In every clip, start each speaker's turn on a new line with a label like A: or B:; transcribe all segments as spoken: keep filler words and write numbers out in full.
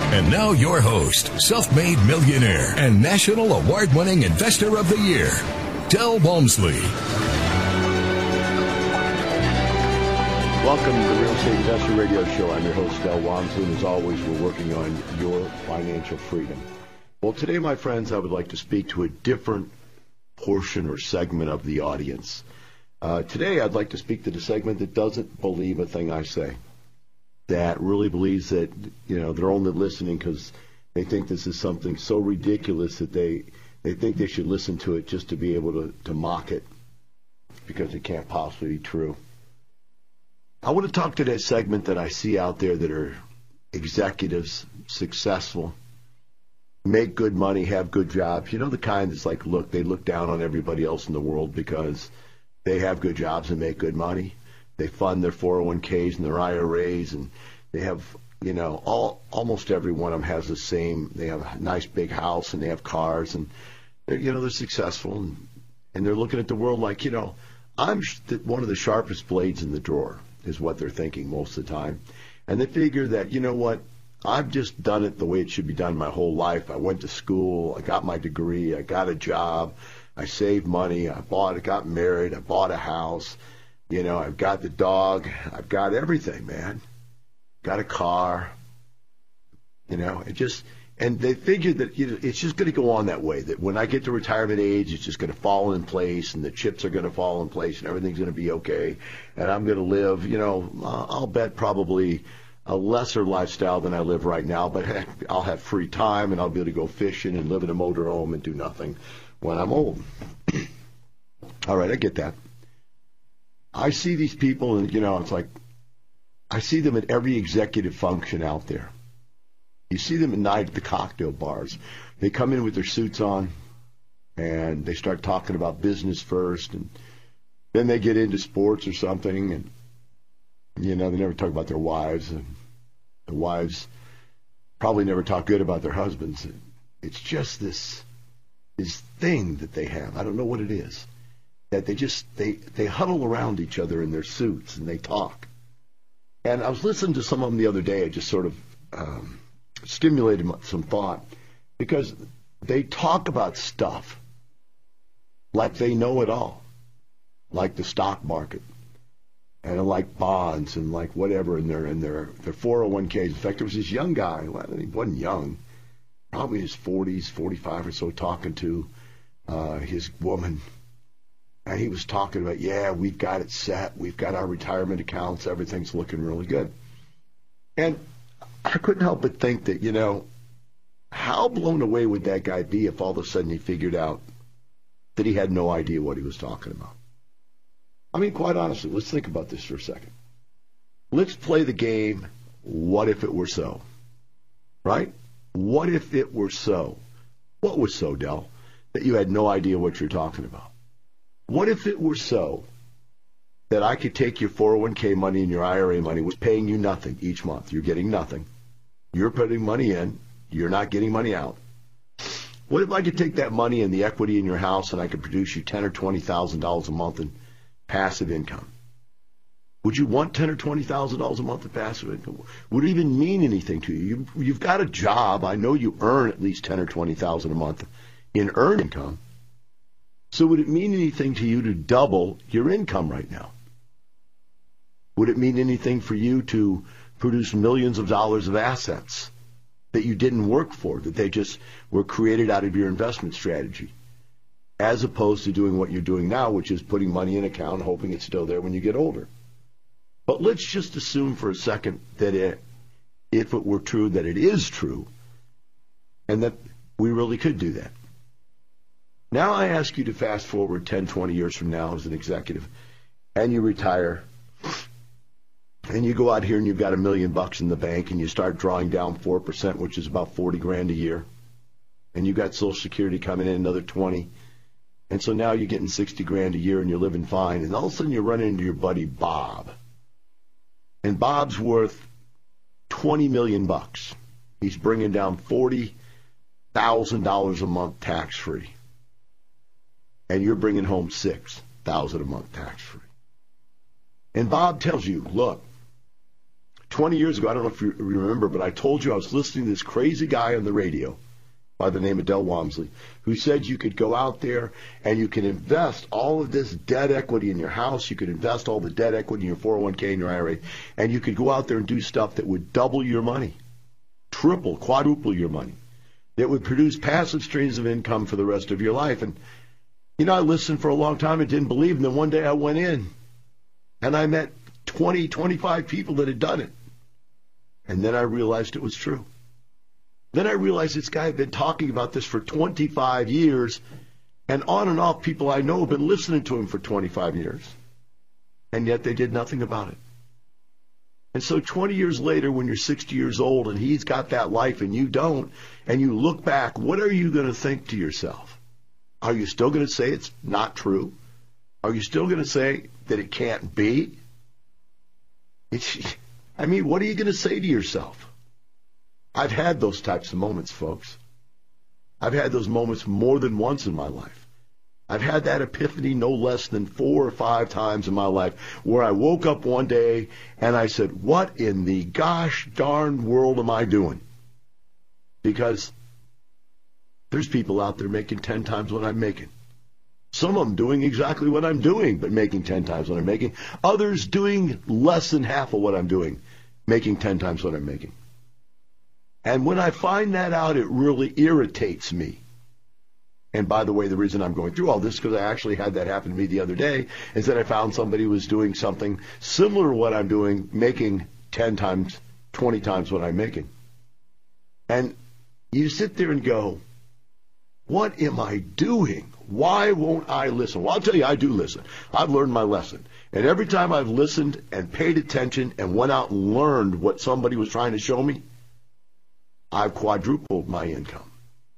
A: And now your host, self-made millionaire and national award-winning investor of the year, Del Walmsley.
B: Welcome to the Real Estate Investor Radio Show. I'm your host, Del Walmsley, and as always, we're working on your financial freedom. Well, today, my friends, I would like to speak to a different portion or segment of the audience. Uh, today, I'd like to speak to the segment that doesn't believe a thing I say, that really believes that, you know, they're only listening because they think this is something so ridiculous that they they think they should listen to it just to be able to, to mock it because it can't possibly be true. I want to talk to that segment that I see out there that are executives, successful, make good money, have good jobs. You know, the kind that's like, look, they look down on everybody else in the world because they have good jobs and make good money. They fund their four oh one k's and their I R As, and they have, you know, all almost every one of them has the same. They have a nice big house and they have cars, and they're, you know, they're successful, and, and they're looking at the world like, you know, I'm one of the sharpest blades in the drawer is what they're thinking most of the time. And they figure that, you know what, I've just done it the way it should be done my whole life. I went to school, I got my degree, I got a job, I saved money, I bought, I got married, I bought a house. You know, I've got the dog. I've got everything, man. Got a car. You know, it just, and they figured that, you know, it's just going to go on that way, that when I get to retirement age, it's just going to fall in place and the chips are going to fall in place and everything's going to be okay. And I'm going to live, you know, I'll bet probably a lesser lifestyle than I live right now, but heck, I'll have free time and I'll be able to go fishing and live in a motorhome and do nothing when I'm old. All right, I get that. I see these people, and, you know, it's like, I see them at every executive function out there. You see them at night at the cocktail bars. They come in with their suits on, and they start talking about business first, and then they get into sports or something, and, you know, they never talk about their wives, and the wives probably never talk good about their husbands. It's just this, this thing that they have. I don't know what it is. That they just, they, they huddle around each other in their suits and they talk. And I was listening to some of them the other day. It just sort of um, stimulated some thought because they talk about stuff like they know it all, like the stock market and like bonds and like whatever in their, in their, their four oh one k's. In fact, there was this young guy, well, he wasn't young, probably in his forties, forty-five or so, talking to uh, his woman. And he was talking about, yeah, we've got it set. We've got our retirement accounts. Everything's looking really good. And I couldn't help but think that, you know, how blown away would that guy be if all of a sudden he figured out that he had no idea what he was talking about? I mean, quite honestly, let's think about this for a second. Let's play the game, what if it were so? Right? What if it were so? What was so, Del? That you had no idea what you're talking about? What if it were so that I could take your four oh one k money and your I R A money, was paying you nothing each month? You're getting nothing. You're putting money in. You're not getting money out. What if I could take that money and the equity in your house and I could produce you ten thousand dollars or twenty thousand dollars a month in passive income? Would you want ten thousand dollars or twenty thousand dollars a month in passive income? Would it even mean anything to you? You've, you've got a job. I know you earn at least ten thousand dollars or twenty thousand dollars a month in earned income. So would it mean anything to you to double your income right now? Would it mean anything for you to produce millions of dollars of assets that you didn't work for, that they just were created out of your investment strategy, as opposed to doing what you're doing now, which is putting money in an account, hoping it's still there when you get older? But let's just assume for a second that it, if it were true, that it is true, and that we really could do that. Now I ask you to fast forward ten, twenty years from now as an executive, and you retire, and you go out here and you've got a million bucks in the bank, and you start drawing down four percent, which is about forty grand a year, and you've got Social Security coming in another twenty, and so now you're getting sixty grand a year and you're living fine, and all of a sudden you run into your buddy Bob, and Bob's worth twenty million bucks. He's bringing down forty thousand dollars a month tax-free. And you're bringing home six thousand dollars a month tax-free. And Bob tells you, look, twenty years ago, I don't know if you remember, but I told you I was listening to this crazy guy on the radio by the name of Del Walmsley, who said you could go out there and you can invest all of this debt equity in your house, you could invest all the debt equity in your four oh one k and your I R A, and you could go out there and do stuff that would double your money, triple, quadruple your money, that would produce passive streams of income for the rest of your life. And, you know, I listened for a long time and didn't believe, and then one day I went in, and I met twenty, twenty-five people that had done it. And then I realized it was true. Then I realized this guy had been talking about this for twenty-five years, and on and off people I know have been listening to him for twenty-five years, and yet they did nothing about it. And so twenty years later, when you're sixty years old and he's got that life and you don't, and you look back, what are you going to think to yourself? Are you still going to say it's not true? Are you still going to say that it can't be? It's, I mean, what are you going to say to yourself? I've had those types of moments, folks. I've had those moments more than once in my life. I've had that epiphany no less than four or five times in my life where I woke up one day and I said, what in the gosh darn world am I doing? Because there's people out there making ten times what I'm making. Some of them doing exactly what I'm doing, but making ten times what I'm making. Others doing less than half of what I'm doing, making ten times what I'm making. And when I find that out, it really irritates me. And by the way, the reason I'm going through all this, because I actually had that happen to me the other day, is that I found somebody was doing something similar to what I'm doing, making ten times, twenty times what I'm making. And you sit there and go, what am I doing? Why won't I listen? Well, I'll tell you, I do listen. I've learned my lesson. And every time I've listened and paid attention and went out and learned what somebody was trying to show me, I've quadrupled my income.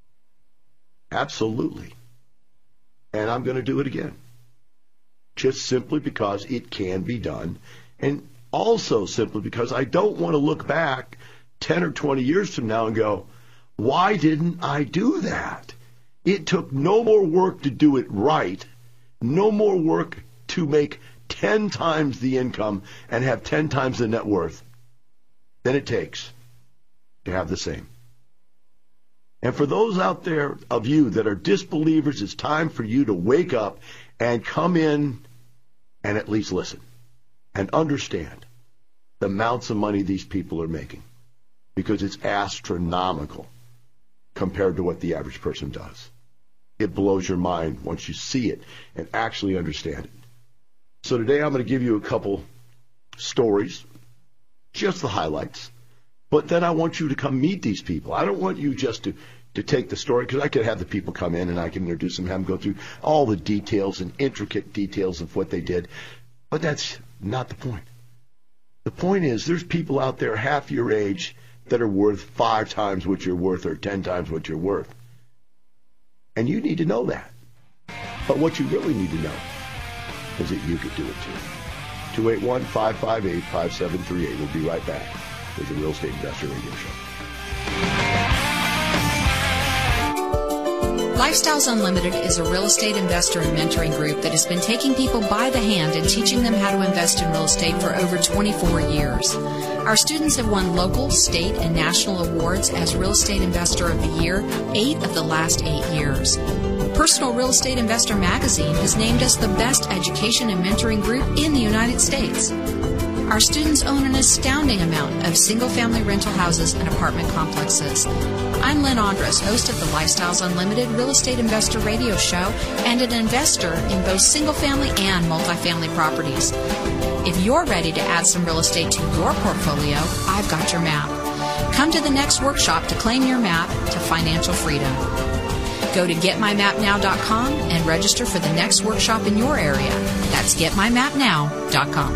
B: Absolutely. And I'm going to do it again. Just simply because it can be done. And also simply because I don't want to look back ten or twenty years from now and go, why didn't I do that? It took no more work to do it right, no more work to make ten times the income and have ten times the net worth than it takes to have the same. And for those out there of you that are disbelievers, it's time for you to wake up and come in and at least listen and understand the amounts of money these people are making, because it's astronomical compared to what the average person does. It blows your mind once you see it and actually understand it. So today I'm going to give you a couple stories, just the highlights. But then I want you to come meet these people. I don't want you just to, to take the story, because I could have the people come in and I can introduce them, have them go through all the details and intricate details of what they did. But that's not the point. The point is there's people out there half your age that are worth five times what you're worth or ten times what you're worth. And you need to know that. But what you really need to know is that you could do it too. two eight one, five five eight, five seven three eight. We'll be right back with the Real Estate Investor Radio Show.
C: Lifestyles Unlimited is a real estate investor and mentoring group that has been taking people by the hand and teaching them how to invest in real estate for over twenty-four years. Our students have won local, state, and national awards as Real Estate Investor of the Year eight of the last eight years. Personal Real Estate Investor magazine has named us the best education and mentoring group in the United States. Our students own an astounding amount of single-family rental houses and apartment complexes. I'm Lynn Andres, host of the Lifestyles Unlimited Real Estate Investor Radio Show and an investor in both single-family and multifamily properties. If you're ready to add some real estate to your portfolio, I've got your map. Come to the next workshop to claim your map to financial freedom. Go to get my map now dot com and register for the next workshop in your area. That's get my map now dot com.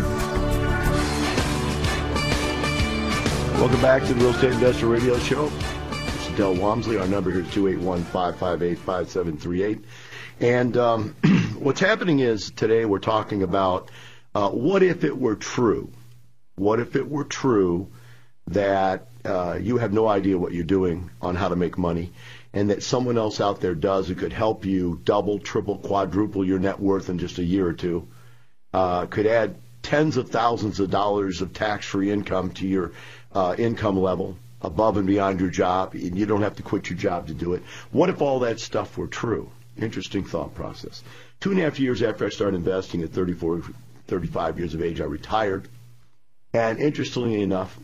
B: Welcome back to the Real Estate Investor Radio Show. This is Del Walmsley. Our number here is two eight one, five five eight, five seven three eight. And um, what's happening is today we're talking about uh, what if it were true? What if it were true that uh, you have no idea what you're doing on how to make money, and that someone else out there does who could help you double, triple, quadruple your net worth in just a year or two, uh, could add tens of thousands of dollars of tax-free income to your uh, income level above and beyond your job, and you don't have to quit your job to do it. What if all that stuff were true? Interesting thought process. Two and a half years after I started investing at thirty-four, thirty-five years of age, I retired. And interestingly enough,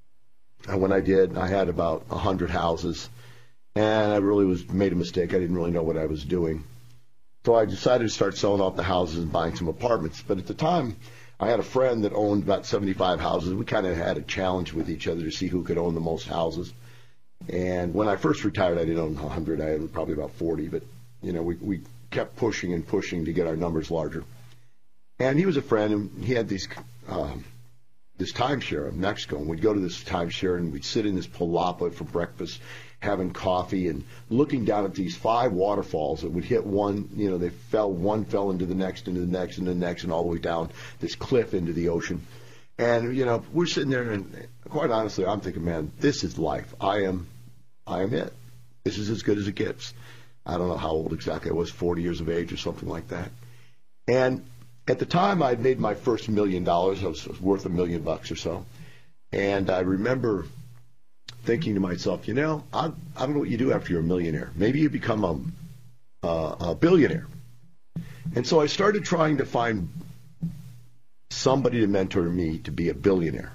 B: when I did, I had about one hundred houses, and I really was made a mistake. I didn't really know what I was doing. So I decided to start selling off the houses and buying some apartments. But at the time, I had a friend that owned about seventy-five houses. We kind of had a challenge with each other to see who could own the most houses. And when I first retired, I didn't own one hundred. I had probably about forty. But, you know, we, we kept pushing and pushing to get our numbers larger. And he was a friend, and he had these um, this timeshare in Mexico. And we'd go to this timeshare, and we'd sit in this palapa for breakfast, having coffee and looking down at these five waterfalls that would hit one, you know, they fell, one fell into the next, into the next, into the next, and all the way down this cliff into the ocean. And, you know, we're sitting there, and quite honestly, I'm thinking, man, this is life. I am, I am it. This is as good as it gets. I don't know how old exactly I was, forty years of age or something like that. And at the time, I'd made my first million dollars. I was worth a million bucks or so. And I remember thinking to myself, you know, I, I don't know what you do after you're a millionaire. Maybe you become a, a, a billionaire. And so I started trying to find somebody to mentor me to be a billionaire.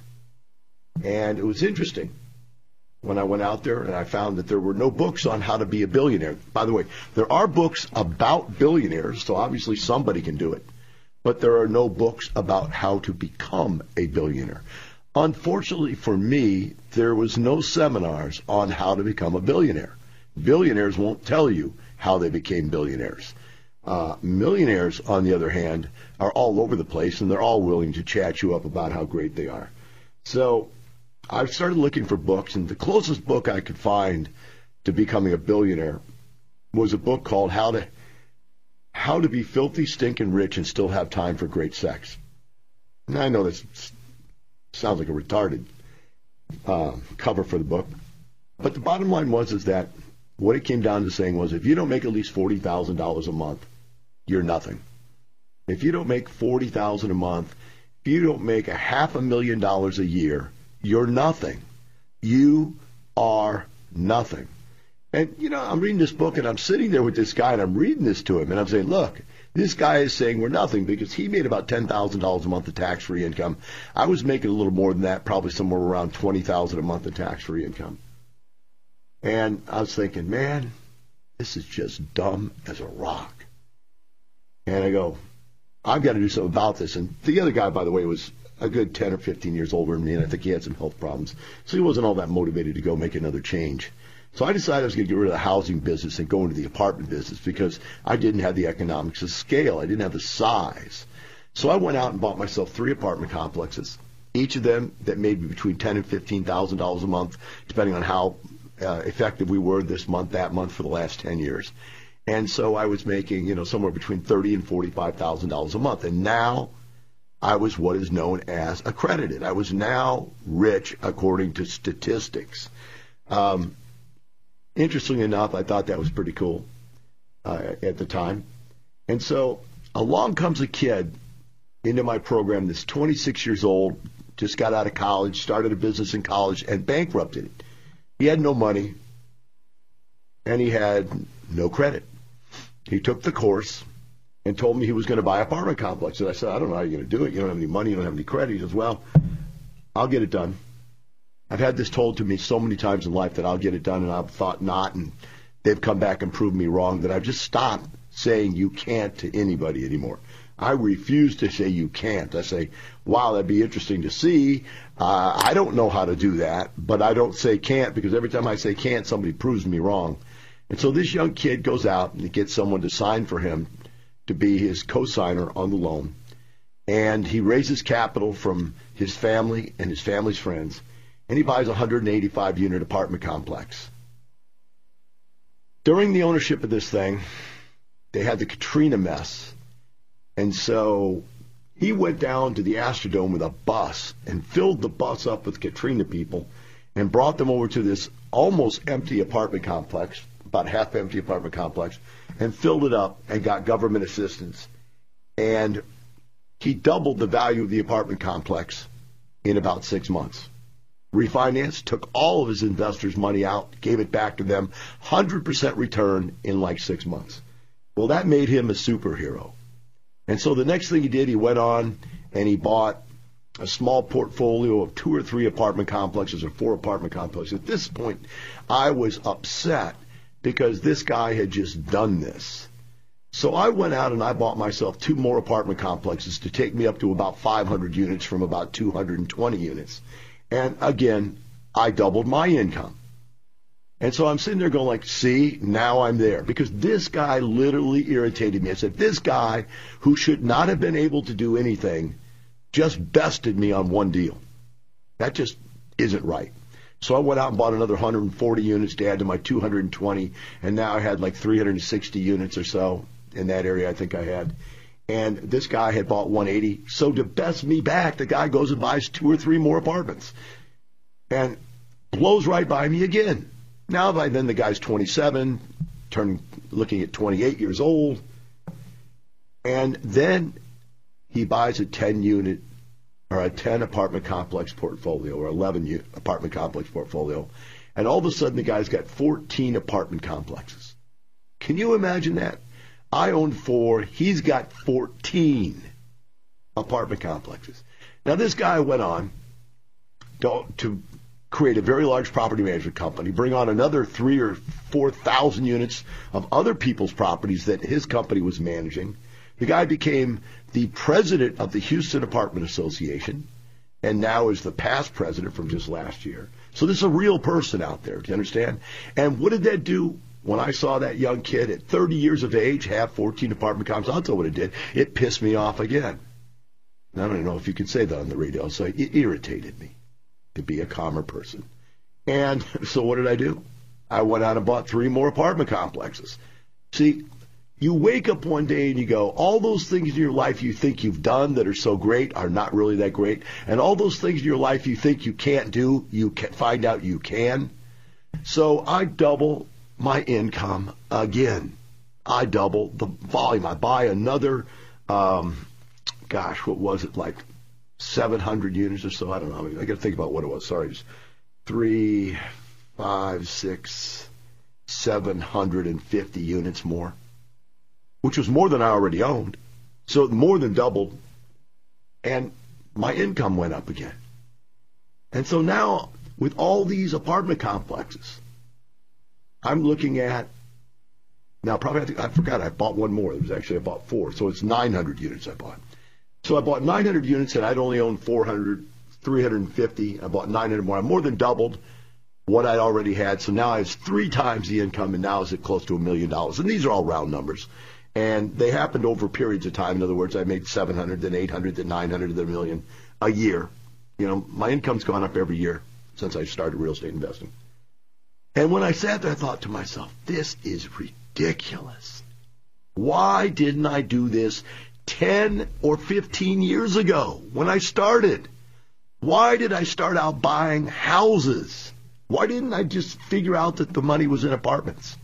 B: And it was interesting when I went out there and I found that there were no books on how to be a billionaire. By the way, there are books about billionaires, so obviously somebody can do it. But there are no books about how to become a billionaire. Unfortunately for me, there was no seminars on how to become a billionaire. Billionaires won't tell you how they became billionaires. Uh, millionaires, on the other hand, are all over the place, and they're all willing to chat you up about how great they are. So I started looking for books, and the closest book I could find to becoming a billionaire was a book called How to How to Be Filthy, Stinking Rich and Still Have Time for Great Sex. And I know this sounds like a retarded uh, cover for the book. But the bottom line was is that what it came down to saying was if you don't make at least forty thousand dollars a month, you're nothing. If you don't make forty thousand dollars a month, if you don't make a half a million dollars a year, you're nothing. You are nothing. And, you know, I'm reading this book, and I'm sitting there with this guy, and I'm reading this to him, and I'm saying, look, this guy is saying we're nothing because he made about ten thousand dollars a month of tax-free income. I was making a little more than that, probably somewhere around twenty thousand dollars a month of tax-free income. And I was thinking, man, this is just dumb as a rock. And I go, I've got to do something about this. And the other guy, by the way, was a good ten or fifteen years older than me, and I think he had some health problems. So he wasn't all that motivated to go make another change. So I decided I was going to get rid of the housing business and go into the apartment business because I didn't have the economics of scale. I didn't have the size. So I went out and bought myself three apartment complexes, each of them that made me between ten thousand dollars and fifteen thousand dollars a month, depending on how uh, effective we were this month, that month for the last ten years. And so I was making, you know, somewhere between thirty thousand dollars and forty-five thousand dollars a month. And now I was what is known as accredited. I was now rich according to statistics. Um, Interestingly enough, I thought that was pretty cool uh, at the time. And so along comes a kid into my program that's twenty-six years old, just got out of college, started a business in college, and bankrupted it. He had no money, and he had no credit. He took the course and told me he was going to buy an apartment complex. And I said, I don't know how you're going to do it. You don't have any money. You don't have any credit. He says, well, I'll get it done. I've had this told to me so many times in life that I'll get it done, and I've thought not, and they've come back and proved me wrong, that I've just stopped saying you can't to anybody anymore. I refuse to say you can't. I say, wow, that'd be interesting to see. Uh, I don't know how to do that, but I don't say can't because every time I say can't, somebody proves me wrong. And so this young kid goes out and he gets someone to sign for him to be his co-signer on the loan, and he raises capital from his family and his family's friends. And he buys a one hundred eighty-five unit apartment complex. During the ownership of this thing, they had the Katrina mess. And so he went down to the Astrodome with a bus and filled the bus up with Katrina people and brought them over to this almost empty apartment complex, about half empty apartment complex, and filled it up and got government assistance. And He doubled the value of the apartment complex in about six months. Refinanced, took all of his investors' money out, gave it back to them, one hundred percent return in like six months. Well, that made him a superhero. And so the next thing he did, he went on and he bought a small portfolio of two or three apartment complexes or four apartment complexes. At this point, I was upset because this guy had just done this. So I went out and I bought myself two more apartment complexes to take me up to about five hundred units from about two hundred twenty units. And again, I doubled my income. And so I'm sitting there going like, see, now I'm there. Because this guy literally irritated me. I said, this guy who should not have been able to do anything just bested me on one deal. That just isn't right. So I went out and bought another one hundred forty units to add to my two hundred twenty. And now I had like three hundred sixty units or so in that area I think I had. And this guy had bought one eighty. So to best me back, the guy goes and buys two or three more apartments. And blows right by me again. Now by then the guy's twenty-seven, turning, looking at twenty-eight years old. And then he buys a ten unit or a ten apartment complex portfolio or eleven unit apartment complex portfolio. And all of a sudden the guy's got fourteen apartment complexes. Can you imagine that? I own four. He's got fourteen apartment complexes. Now, this guy went on to, to create a very large property management company, bring on another three or four thousand units of other people's properties that his company was managing. The guy became the president of the Houston Apartment Association, and now is the past president from just last year. So this is a real person out there. Do you understand? And what did that do? When I saw that young kid at thirty years of age have fourteen apartment complexes, I'll tell you what it did. It pissed me off again. I don't even know if you can say that on the radio. So it irritated me to be a calmer person. And so what did I do? I went out and bought three more apartment complexes. See, you wake up one day and you go, all those things in your life you think you've done that are so great are not really that great. And all those things in your life you think you can't do, you can find out you can. So I double my income again. I double the volume. I buy another, um, gosh, what was it, like seven hundred units or so? I don't know. I, mean, I got to think about what it was. Sorry. Just three, five, six, seven hundred fifty units more, which was more than I already owned. So more than doubled. And my income went up again. And so now, with all these apartment complexes, I'm looking at, now probably I, think, I forgot, I bought one more. It was actually, I bought four. So it's nine hundred units I bought. So I bought nine hundred units and I'd only owned four hundred, three hundred fifty. I bought nine hundred more. I more than doubled what I'd already had. So now I have three times the income and now is it close to a million dollars. And these are all round numbers. And they happened over periods of time. In other words, I made seven hundred, then eight hundred, then nine hundred, then a million a year. You know, my income's gone up every year since I started real estate investing. And when I sat there, I thought to myself, this is ridiculous. Why didn't I do this ten or fifteen years ago when I started? Why did I start out buying houses? Why didn't I just figure out that the money was in apartments?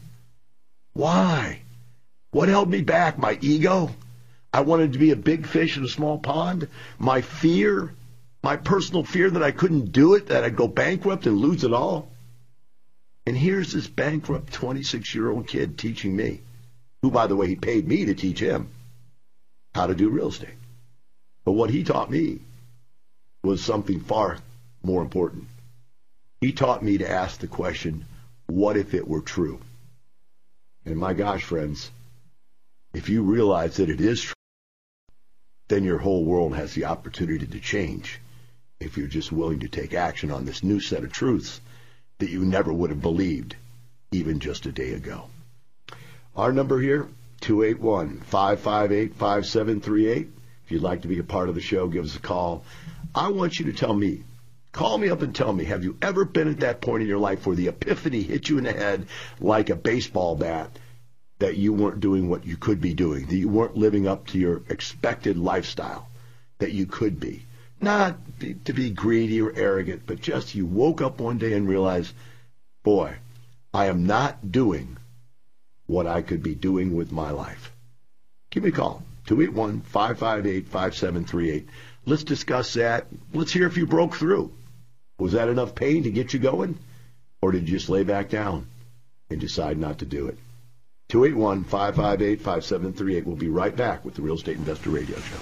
B: Why? What held me back? My ego? I wanted to be a big fish in a small pond? My fear? My personal fear that I couldn't do it, that I'd go bankrupt and lose it all? And here's this bankrupt twenty-six-year-old kid teaching me, who, by the way, he paid me to teach him how to do real estate. But what he taught me was something far more important. He taught me to ask the question, what if it were true? And my gosh, friends, if you realize that it is true, then your whole world has the opportunity to change if you're just willing to take action on this new set of truths that you never would have believed even just a day ago. Our number here, two eight one, five five eight, five seven three eight. If you'd like to be a part of the show, give us a call. I want you to tell me, call me up and tell me, have you ever been at that point in your life where the epiphany hit you in the head like a baseball bat that you weren't doing what you could be doing, that you weren't living up to your expected lifestyle that you could be? Not be, to be greedy or arrogant, but just you woke up one day and realized, boy, I am not doing what I could be doing with my life. Give me a call, two eight one, five five eight, five seven three eight. Let's discuss that. Let's hear if you broke through. Was that enough pain to get you going? Or did you just lay back down and decide not to do it? two eight one, five five eight, five seven three eight. We'll be right back with the Real Estate Investor Radio Show.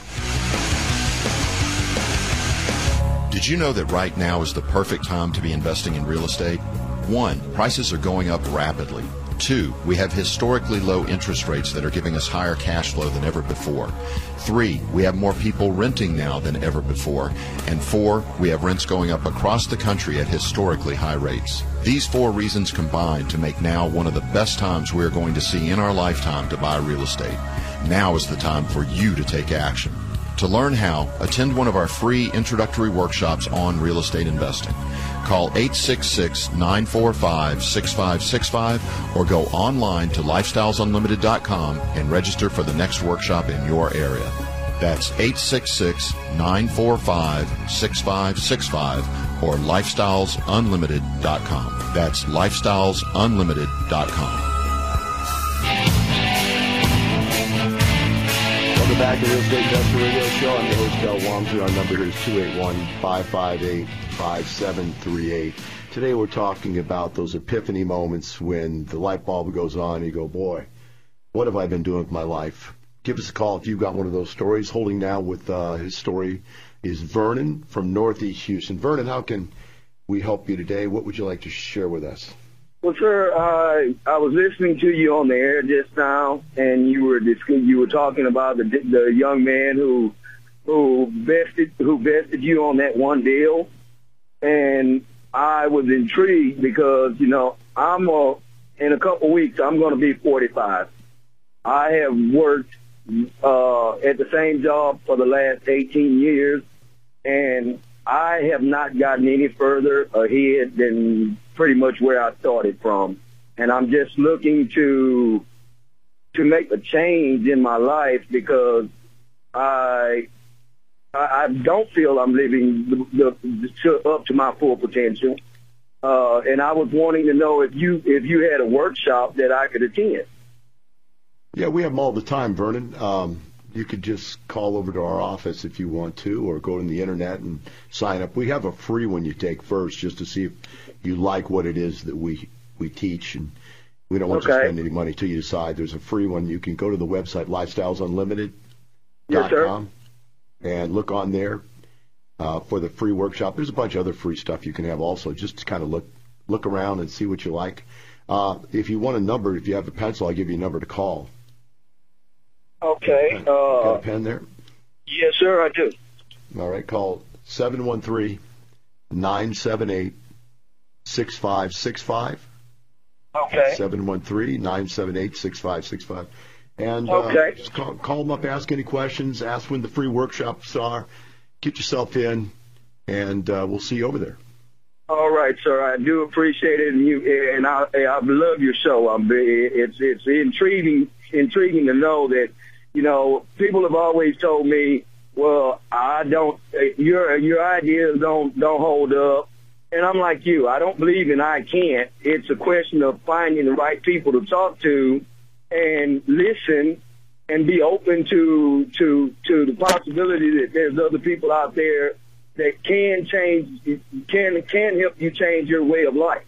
D: Did you know that right now is the perfect time to be investing in real estate? One, prices are going up rapidly. Two, we have historically low interest rates that are giving us higher cash flow than ever before. Three, we have more people renting now than ever before. And four, we have rents going up across the country at historically high rates. These four reasons combine to make now one of the best times we are going to see in our lifetime to buy real estate. Now is the time for you to take action. To learn how, attend one of our free introductory workshops on real estate investing. Call eight six six, nine four five, six five six five or go online to lifestyles unlimited dot com and register for the next workshop in your area. That's eight six six, nine four five, six five six five or lifestyles unlimited dot com. That's lifestyles unlimited dot com.
B: Welcome back to the Real Estate Investor Radio Show. I'm your host, Del Walmsley. Our number here is two eight one, five five eight, five seven three eight. Today we're talking about those epiphany moments when the light bulb goes on and you go, boy, what have I been doing with my life? Give us a call if you've got one of those stories. Holding now with uh, his story is Vernon from Northeast Houston. Vernon, how can we help you today? What would you like to share with us?
E: Well, sir, uh, I was listening to you on the air just now, and you were you were talking about the the young man who who vested who vested you on that one deal, and I was intrigued because you know I'm a, in a couple weeks I'm going to be forty-five. I have worked uh, at the same job for the last eighteen years, and I have not gotten any further ahead than pretty much where I started from. And I'm just looking to to make a change in my life because I I, I don't feel I'm living the, the, to, up to my full potential. Uh, and I was wanting to know if you if you had a workshop that I could attend.
B: Yeah, we have them all the time, Vernon. Um, you could just call over to our office if you want to, or go to the internet and sign up. We have a free one you take first, just to see if you like what it is that we we teach, and we don't want
E: okay.
B: you to spend any money till you decide. There's a free one. You can go to the website lifestyles unlimited
E: yes,
B: dot com and look on there uh, for the free workshop. There's a bunch of other free stuff you can have also, just to kind of look look around and see what you like. Uh, if you want a number, if you have a pencil, I'll give you a number to call.
E: Okay.
B: Uh, got a
E: Uh,
B: pen there?
E: yes, sir, I do.
B: All right, call seven one three, nine seven eight, six five six five.
E: Okay.
B: seven one three, nine seven eight, six five six five. And uh,
E: Okay.
B: just call, call them up, ask any questions, ask when the free workshops are, get yourself in, and uh, we'll see you over there.
E: All right, sir. I do appreciate it, and you and I, I love your show. I'm, it's it's intriguing intriguing to know that you know people have always told me, well, I don't your your ideas don't don't hold up, and I'm like you. I don't believe in I can't. It's a question of finding the right people to talk to, and listen, and be open to to to the possibility that there's other people out there that can change, can can help you change your way of life.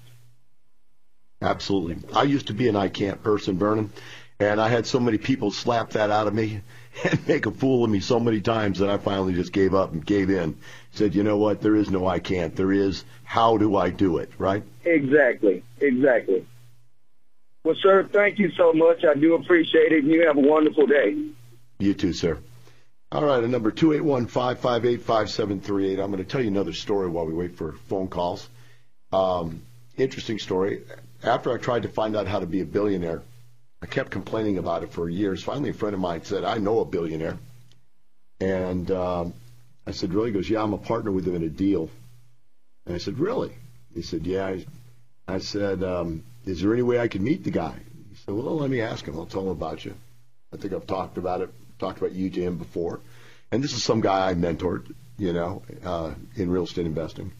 B: Absolutely. I used to be an I can't person, Vernon, and I had so many people slap that out of me and make a fool of me so many times that I finally just gave up and gave in. Said, you know what, there is no I can't. There is how do I do it, right?
E: Exactly, exactly. Well, sir, thank you so much. I do appreciate it, and you have a wonderful day.
B: You too, sir. All right, a number two eight one, five five eight, five seven three eight. I'm going to tell you another story while we wait for phone calls. Um, interesting story. After I tried to find out how to be a billionaire, I kept complaining about it for years. Finally, a friend of mine said, I know a billionaire. And um, I said, really? He goes, yeah, I'm a partner with him in a deal. And I said, really? He said, yeah. I, I said, um, is there any way I can meet the guy? He said, well, let me ask him. I'll tell him about you. I think I've talked about it. Talked about you to him before. And this is some guy I mentored, you know, uh, in real estate investing.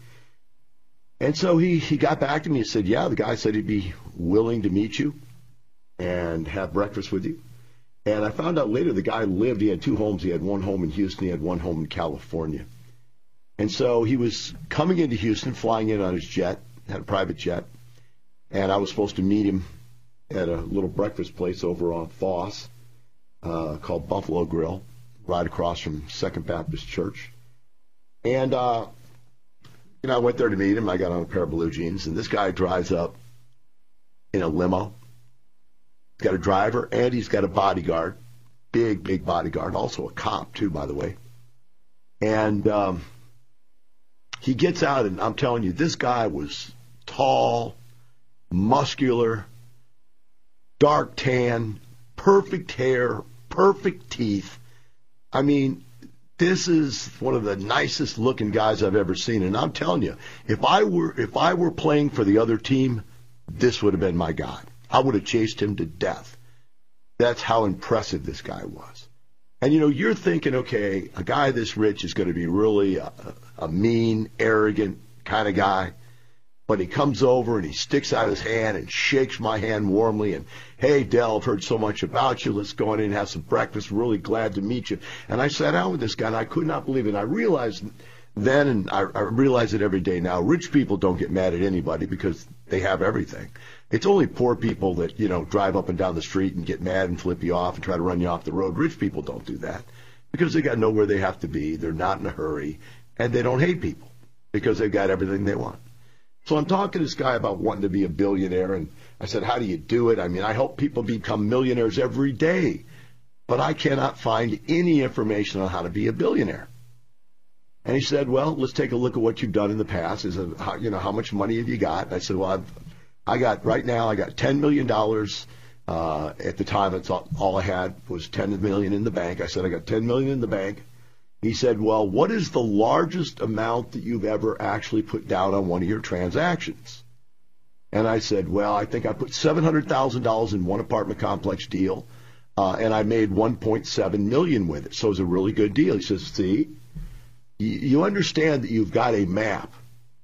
B: And so he, he got back to me and said, yeah, the guy said he'd be willing to meet you and have breakfast with you. And I found out later the guy lived, he had two homes. He had one home in Houston. He had one home in California. And so he was coming into Houston, flying in on his jet, had a private jet. And I was supposed to meet him at a little breakfast place over on Foss uh, called Buffalo Grill, right across from Second Baptist Church. And, uh, you know, I went there to meet him. I got on a pair of blue jeans. And this guy drives up in a limo. He's got a driver, and he's got a bodyguard, big, big bodyguard, also a cop, too, by the way. And um, he gets out, and I'm telling you, this guy was tall, muscular, dark tan, perfect hair, perfect teeth. I mean, this is one of the nicest looking guys I've ever seen. And I'm telling you, if I were if I were playing for the other team, this would have been my guy. I would have chased him to death. That's how impressive this guy was. And, you know, you're thinking, okay, a guy this rich is going to be really a, a mean, arrogant kind of guy. But he comes over and he sticks out his hand and shakes my hand warmly. And, hey, Del, I've heard so much about you. Let's go in and have some breakfast. Really glad to meet you. And I sat down with this guy, and I could not believe it. And I realized then, and I, I realize it every day now, rich people don't get mad at anybody because they have everything. It's only poor people that, you know, drive up and down the street and get mad and flip you off and try to run you off the road. Rich people don't do that because they got to know where they have to be. They're not in a hurry, and they don't hate people because they've got everything they want. So I'm talking to this guy about wanting to be a billionaire, and I said, how do you do it? I mean, I help people become millionaires every day, but I cannot find any information on how to be a billionaire. And he said, well, let's take a look at what you've done in the past. Is it, how, you know, how much money have you got? And I said, well, I've, I got, right now, I got ten million dollars. Uh, at the time, it's all, all I had was ten million dollars in the bank. I said, I got ten million dollars in the bank. He said, well, what is the largest amount that you've ever actually put down on one of your transactions? And I said, well, I think I put seven hundred thousand dollars in one apartment complex deal, uh, and I made one point seven million dollars with it. So it was a really good deal. He says, see, you, you understand that you've got a map,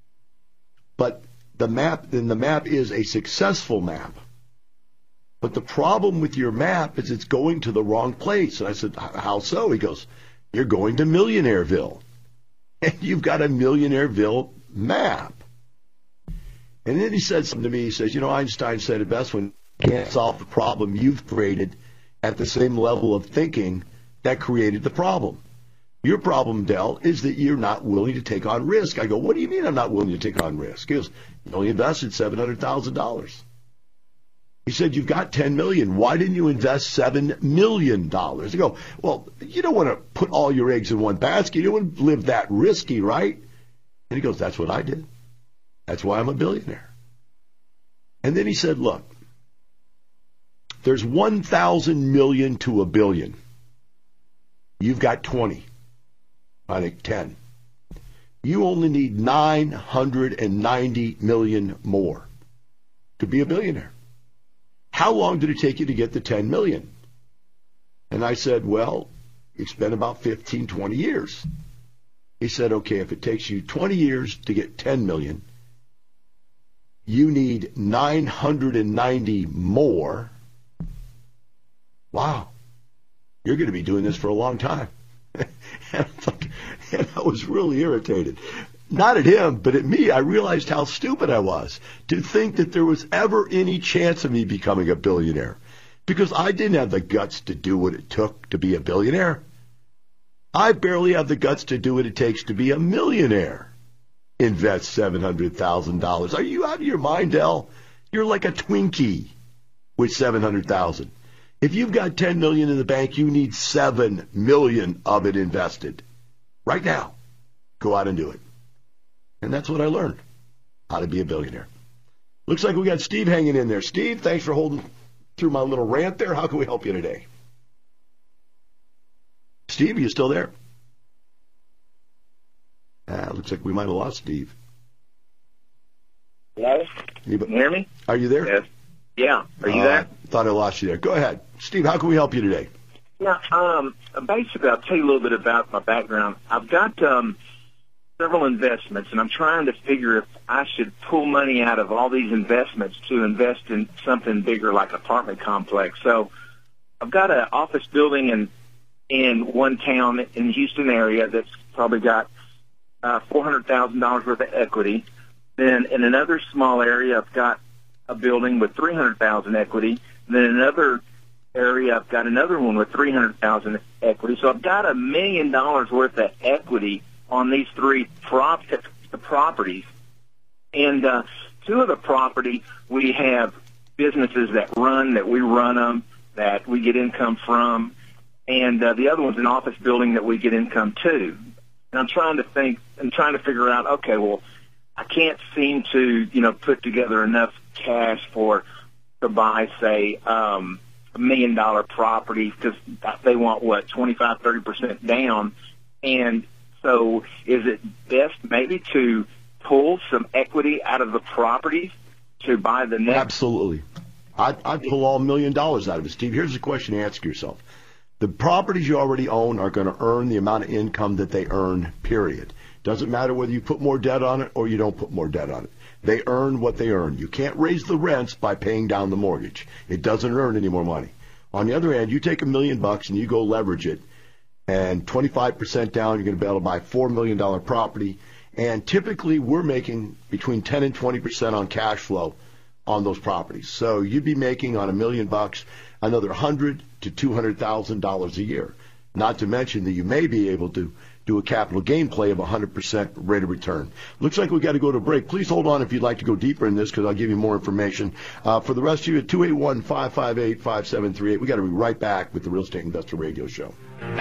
B: but the map, then the map is a successful map. But the problem with your map is it's going to the wrong place. And I said, how so? He goes, you're going to Millionaireville. And you've got a Millionaireville map. And then he said something to me. He says, you know, Einstein said it best, when you can't solve the problem you've created at the same level of thinking that created the problem. Your problem, Del, is that you're not willing to take on risk. I go, what do you mean I'm not willing to take on risk? He goes, you only invested seven hundred thousand dollars. He said, you've got ten million dollars. Why didn't you invest seven million dollars? I go, well, you don't want to put all your eggs in one basket. You don't want to live that risky, right? And he goes, that's what I did. That's why I'm a billionaire. And then he said, look, there's one thousand million to a billion. You've got twenty. I think ten. You only need nine hundred ninety million more to be a billionaire. How long did it take you to get the ten million? And I said, well, it's been about fifteen, twenty years. He said, okay, if it takes you twenty years to get ten million, you need nine hundred ninety more. Wow. You're going to be doing this for a long time. and, and I was really irritated. Not at him, but at me. I realized how stupid I was to think that there was ever any chance of me becoming a billionaire, because I didn't have the guts to do what it took to be a billionaire. I barely have the guts to do what it takes to be a millionaire. Invest seven hundred thousand dollars. Are you out of your mind, Del? You're like a Twinkie with seven hundred thousand dollars. If you've got ten million dollars in the bank, you need seven million dollars of it invested. Right now. Go out and do it. And that's what I learned, how to be a billionaire. Looks like we got Steve hanging in there. Steve, thanks for holding through my little rant there. How can we help you today? Steve, are you still there? Ah, looks like we might have lost Steve.
F: Hello?
B: You,
F: can you hear me?
B: Are you there?
F: Yes. Yeah. Are you
B: uh,
F: there?
B: Thought I lost you there. Go ahead. Steve, how can we help you today?
F: Yeah, um, basically, I'll tell you a little bit about my background. I've got um, several investments, and I'm trying to figure if I should pull money out of all these investments to invest in something bigger like apartment complex. So I've got an office building in in one town in the Houston area that's probably got uh, four hundred thousand dollars worth of equity. Then in another small area, I've got a building with three hundred thousand dollars equity. Then in another area, I've got another one with three hundred thousand dollars equity. So I've got a million dollars worth of equity on these three prop the properties. And uh, two of the property, we have businesses that run, that we run them, that we get income from. And uh, the other one's an office building that we get income to. And I'm trying to think, I'm trying to figure out, okay, well, I can't seem to, you know, put together enough cash for, to buy, say, um, a million dollar property because they want, what, twenty-five, thirty percent down. And so is it best maybe to pull some equity out of the properties to buy the next?
B: Absolutely. I'd, I'd pull all million dollars out of it, Steve. Here's the question to ask yourself. The properties you already own are going to earn the amount of income that they earn, period. Doesn't matter whether you put more debt on it or you don't put more debt on it. They earn what they earn. You can't raise the rents by paying down the mortgage. It doesn't earn any more money. On the other hand, you take a million bucks and you go leverage it, and twenty-five percent down, you're going to be able to buy four million dollars property. And typically we're making between ten and twenty percent on cash flow on those properties. So you'd be making on a million bucks another one hundred to two hundred thousand dollars a year. Not to mention that you may be able to do a capital gain play of one hundred percent rate of return. Looks like we've got to go to break. Please hold on if you'd like to go deeper in this because I'll give you more information. Uh, for the rest of you, at two eight one, five five eight, five seven three eight. We've got to be right back with the Real Estate Investor Radio Show.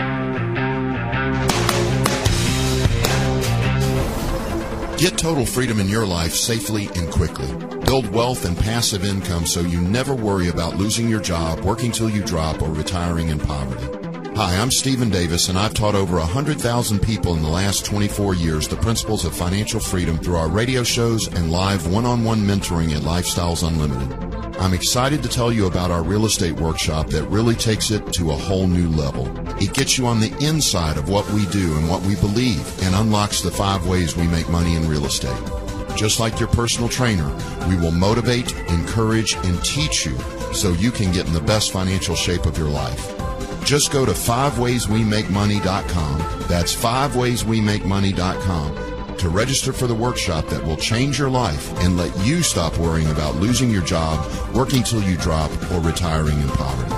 D: Get total freedom in your life safely and quickly. Build wealth and passive income so you never worry about losing your job, working till you drop, or retiring in poverty. Hi, I'm Stephen Davis, and I've taught over one hundred thousand people in the last twenty-four years the principles of financial freedom through our radio shows and live one-on-one mentoring at Lifestyles Unlimited. I'm excited to tell you about our real estate workshop that really takes it to a whole new level. It gets you on the inside of what we do and what we believe and unlocks the five ways we make money in real estate. Just like your personal trainer, we will motivate, encourage, and teach you so you can get in the best financial shape of your life. Just go to five ways we make money dot com. That's five ways we make money dot com to register for the workshop that will change your life and let you stop worrying about losing your job, working till you drop, or retiring in poverty.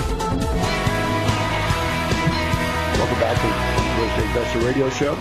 B: Welcome back to the Real Estate Investor Radio Show.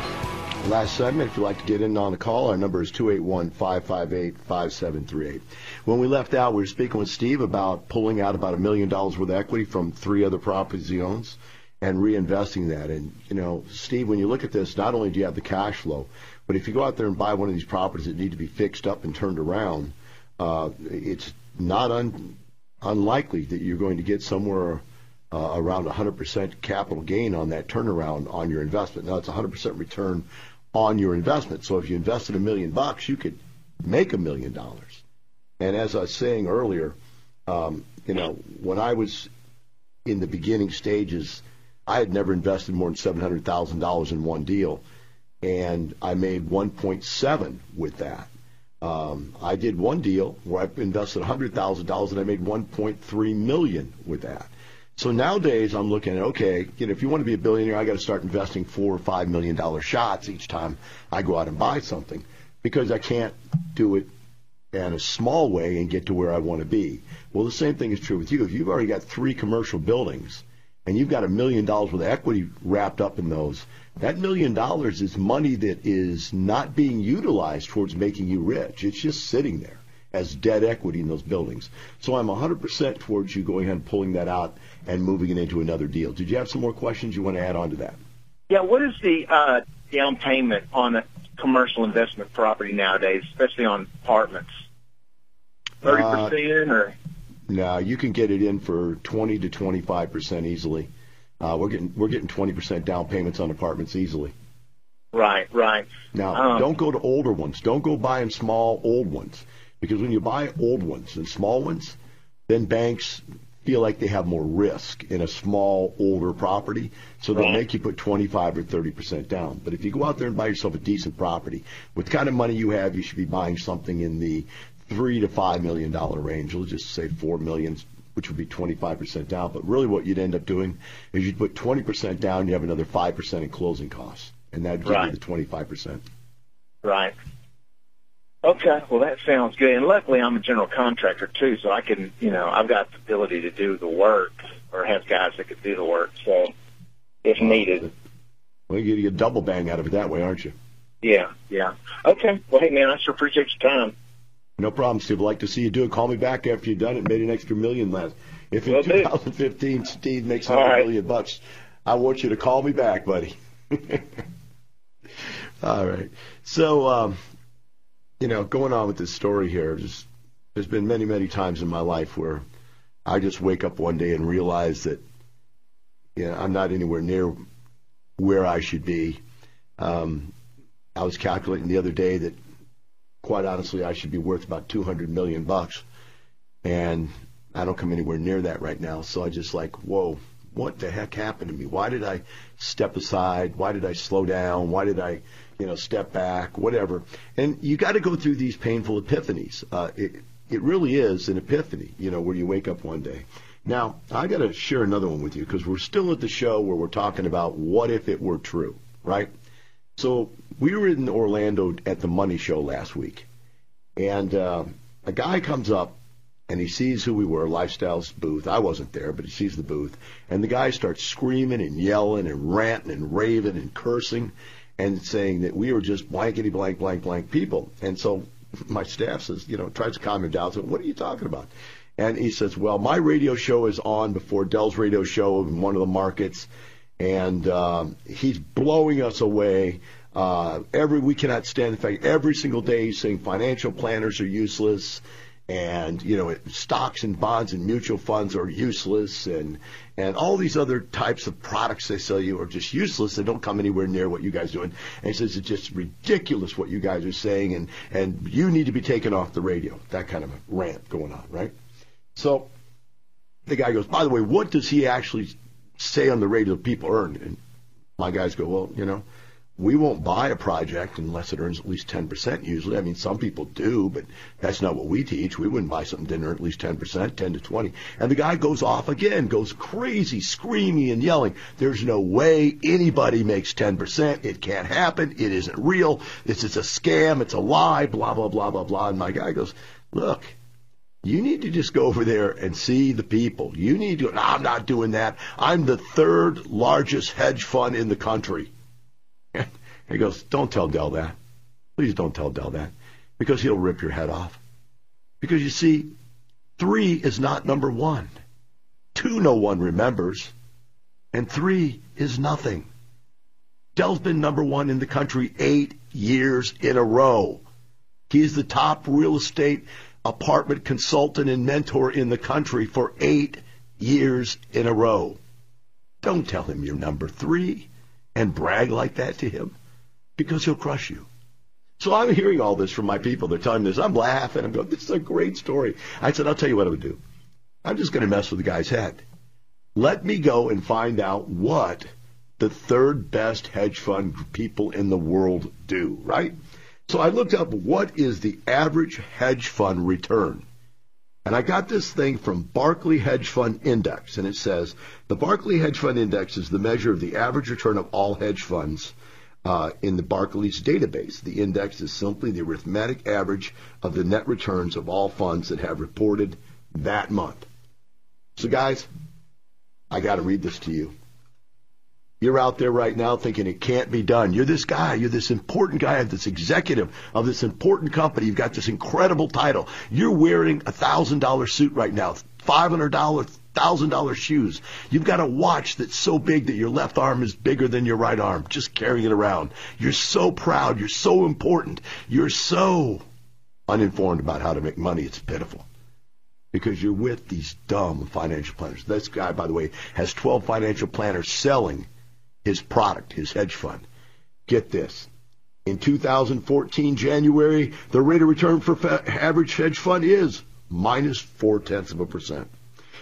B: Last segment, if you'd like to get in on the call, our number is two eight one, five five eight, five seven three eight. When we left out, we were speaking with Steve about pulling out about a million dollars worth of equity from three other properties he owns and reinvesting that. And, you know, Steve, when you look at this, not only do you have the cash flow, but if you go out there and buy one of these properties that need to be fixed up and turned around, uh, it's not un- unlikely that you're going to get somewhere uh, around one hundred percent capital gain on that turnaround on your investment. Now, it's one hundred percent return on your investment. So if you invested a million bucks, you could make a million dollars. And as I was saying earlier, um, you know, when I was in the beginning stages, I had never invested more than seven hundred thousand dollars in one deal, and I made one point seven with that. Um, I did one deal where I invested one hundred thousand dollars, and I made one point three million dollars with that. So nowadays I'm looking at, okay, you know, if you want to be a billionaire, I got to start investing four or five million dollar shots each time I go out and buy something, because I can't do it in a small way and get to where I want to be. Well, the same thing is true with you. If you've already got three commercial buildings and you've got a million dollars worth of equity wrapped up in those, that million dollars is money that is not being utilized towards making you rich. It's just sitting there as debt equity in those buildings. So I'm one hundred percent towards you going ahead and pulling that out and moving it into another deal. Did you have some more questions you want to add on to that?
F: Yeah, what is the uh, down payment on a commercial investment property nowadays, especially on apartments? thirty percent uh, or?
B: No, you can get it in for twenty to twenty-five percent easily. Uh, we're getting we're getting twenty percent down payments on apartments easily.
F: Right, right.
B: Now,
F: um,
B: don't go to older ones. Don't go buying small, old ones. Because when you buy old ones and small ones, then banks feel like they have more risk in a small, older property, so they'll make you put twenty-five or thirty percent down. But if you go out there and buy yourself a decent property, with the kind of money you have, you should be buying something in the three to five million dollar range. We'll just say four million which would be twenty-five percent down. But really what you'd end up doing is you'd put twenty percent down, you have another five percent in closing costs, and that'd give
F: Right.
B: you the twenty-five percent.
F: Right. Okay, well, that sounds good. And luckily, I'm a general contractor, too, so I can, you know, I've got the ability to do the work or have guys that could do the work, so if needed.
B: Well, you get a double bang out of it that way, aren't you?
F: Yeah, yeah. Okay, well, hey, man, I sure appreciate your time.
B: No problem, Steve. I'd like to see you do it. Call me back after you've done it and made an extra million last. If in
F: Will do.
B: twenty fifteen Steve makes
F: All
B: another
F: right.
B: million bucks, I want you to call me back, buddy. All right. So, um, you know, going on with this story here, just, there's been many, many times in my life where I just wake up one day and realize that, you know, I'm not anywhere near where I should be. Um, I was calculating the other day that, quite honestly, I should be worth about two hundred million bucks, and I don't come anywhere near that right now. So I just like, whoa, what the heck happened to me? Why did I step aside? Why did I slow down? Why did I, you know, step back? Whatever. And you got to go through these painful epiphanies. Uh, it it really is an epiphany, you know, where you wake up one day. Now, I got to share another one with you because we're still at the show where we're talking about what if it were true, right? So we were in Orlando at the Money Show last week, and uh, a guy comes up, and he sees who we were, Lifestyle's booth. I wasn't there, but he sees the booth, and the guy starts screaming and yelling and ranting and raving and cursing and saying that we were just blankety blank, blank, blank people. And so my staff says, you know, tries to calm him down. So what are you talking about? And he says, well, my radio show is on before Dell's radio show in one of the markets, and um, he's blowing us away. Uh, every we cannot stand the fact every single day he's saying financial planners are useless, and you know it, stocks and bonds and mutual funds are useless, and and all these other types of products they sell you are just useless. They don't come anywhere near what you guys are doing. And he says it's just ridiculous what you guys are saying, and and you need to be taken off the radio. That kind of a rant going on, right? So the guy goes, by the way, what does he actually say on the radio that people earn? And my guys go, well, you know, we won't buy a project unless it earns at least ten percent usually. I mean, some people do, but that's not what we teach. We wouldn't buy something that didn't earn at least ten percent, ten to twenty. And the guy goes off again, goes crazy, screaming and yelling. There's no way anybody makes ten percent. It can't happen. It isn't real. This is a scam. It's a lie, blah, blah, blah, blah, blah. And my guy goes, look, you need to just go over there and see the people. You need to, no, I'm not doing that. I'm the third largest hedge fund in the country. He goes, don't tell Dell that. Please don't tell Dell that, because he'll rip your head off. Because you see, three is not number one. Two no one remembers. And three is nothing. Dell's been number one in the country eight years in a row. He's the top real estate apartment consultant and mentor in the country for eight years in a row. Don't tell him you're number three and brag like that to him, because he'll crush you. So I'm hearing all this from my people. They're telling me this. I'm laughing. I'm going, this is a great story. I said, I'll tell you what I would do. I'm just going to mess with the guy's head. Let me go and find out what the third best hedge fund people in the world do, right? So I looked up what is the average hedge fund return. And I got this thing from Barclay Hedge Fund Index, and it says the Barclay Hedge Fund Index is the measure of the average return of all hedge funds uh, in the Barclays database. The index is simply the arithmetic average of the net returns of all funds that have reported that month. So, guys, I got to read this to you. You're out there right now thinking it can't be done. You're this guy. You're this important guy, this executive of this important company. You've got this incredible title. You're wearing a one thousand dollars suit right now, five hundred dollars, one thousand dollars shoes. You've got a watch that's so big that your left arm is bigger than your right arm, just carrying it around. You're so proud. You're so important. You're so uninformed about how to make money. It's pitiful. Because you're with these dumb financial planners. This guy, by the way, has twelve financial planners selling his product, his hedge fund. Get this. In two thousand fourteen, January, the rate of return for fa- average hedge fund is minus four-tenths of a percent.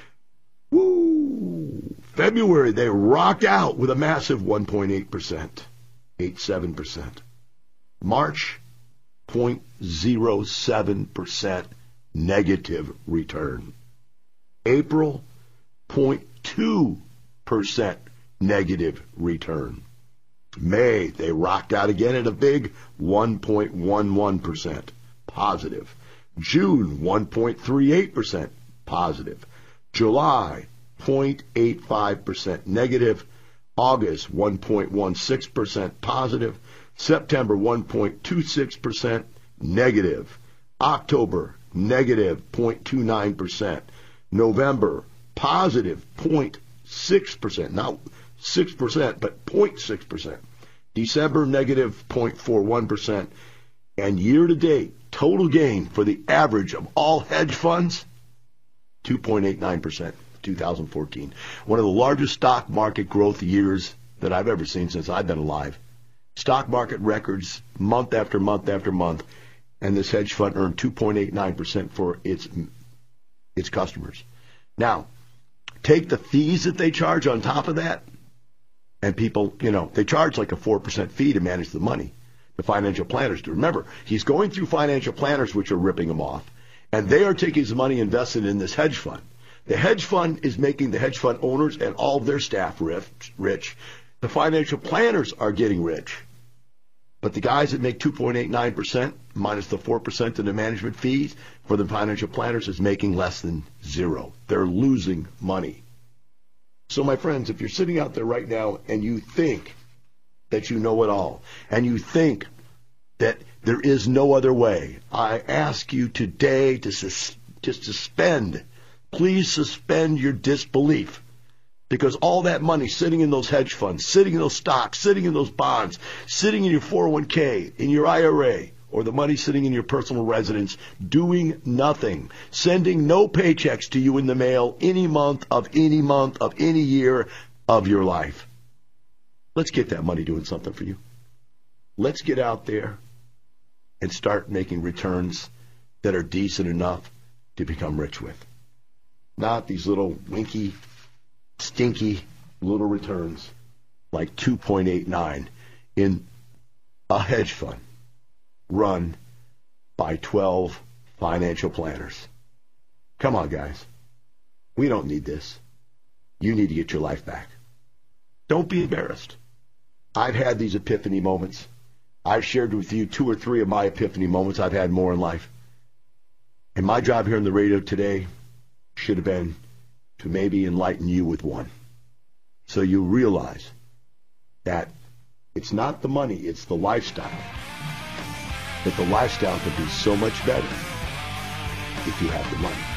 B: Woo! February, they rock out with a massive one point eight percent, eight point seven percent. March, zero point zero seven percent negative return. April, zero point two percent negative return. May, they rocked out again at a big one point one one percent positive. June, one point three eight percent positive. July, zero point eight five percent negative. August, one point one six percent positive. September, one point two six percent negative. October, negative zero point two nine percent. November, positive zero point six percent. Not six percent, but zero point six percent. December, negative zero point four one percent. And year-to-date, total gain for the average of all hedge funds, two point eight nine percent, two thousand fourteen. One of the largest stock market growth years that I've ever seen since I've been alive. Stock market records month after month after month, and this hedge fund earned two point eight nine percent for its its customers. Now, take the fees that they charge on top of that, and people, you know, they charge like a four percent fee to manage the money. The financial planners do. Remember, he's going through financial planners, which are ripping him off, and they are taking his money invested in this hedge fund. The hedge fund is making the hedge fund owners and all of their staff rich. The financial planners are getting rich. But the guys that make two point eight nine percent minus the four percent in the management fees for the financial planners is making less than zero. They're losing money. So, my friends, if you're sitting out there right now and you think that you know it all, and you think that there is no other way, I ask you today to, sus- to suspend, please suspend your disbelief. Because all that money sitting in those hedge funds, sitting in those stocks, sitting in those bonds, sitting in your four oh one k, in your I R A, or the money sitting in your personal residence, doing nothing, sending no paychecks to you in the mail any month of any month of any year of your life. Let's get that money doing something for you. Let's get out there and start making returns that are decent enough to become rich with. Not these little winky, stinky little returns like two point eight nine in a hedge fund run by twelve financial planners. Come on, guys. We don't need this. You need to get your life back. Don't be embarrassed. I've had these epiphany moments. I've shared with you two or three of my epiphany moments. I've had more in life. And my job here on the radio today should have been to maybe enlighten you with one. So you realize that it's not the money, it's the lifestyle. That the lifestyle can be so much better if you have the money.